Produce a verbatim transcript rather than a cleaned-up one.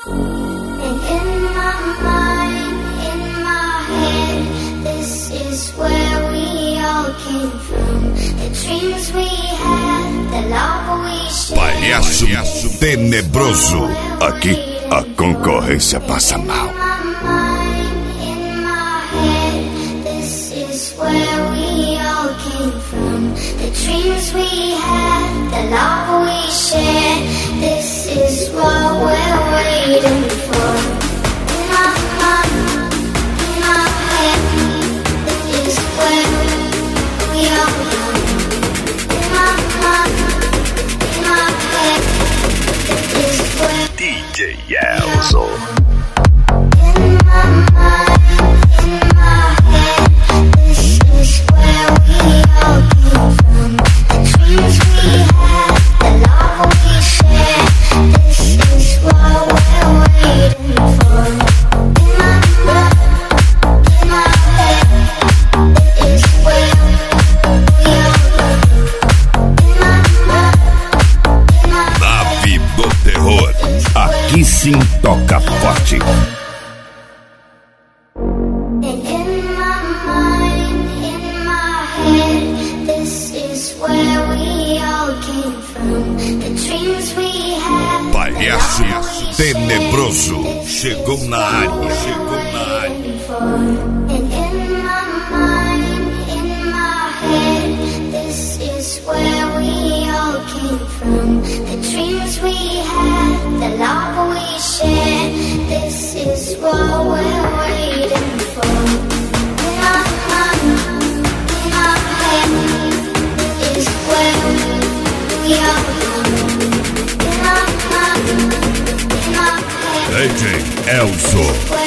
And in my mind, in my head, this is where we all came from. The dreams we had, the love we shared. Palhaço tenebroso. Aqui a concorrência passa mal. In my head, this is where we all came from. The dreams we had, the love we shared. This is what we're waiting for. In my mind, in my head, this is where we all come. In my mind, in my head, this is where D J Elzo. in my mind, in my head, this is where we all came from. The dreams we had, the love we shared. This is what we're waiting for. In my mind, in my head, this is where we all come. In my mind, in my Nave do Terror. Aqui sim toca forte. And in my mind, in my head, this is where we all came from. The dreams we had. Palhaço tenebroso. Chegou na área. Chegou na área. And in my mind, in my head, this is where we all came from. The dreams we had, the love we shared. This is what we're waiting for. In my mind, in my head, this is where we all come. In my mind, in my head, D J Elzo. where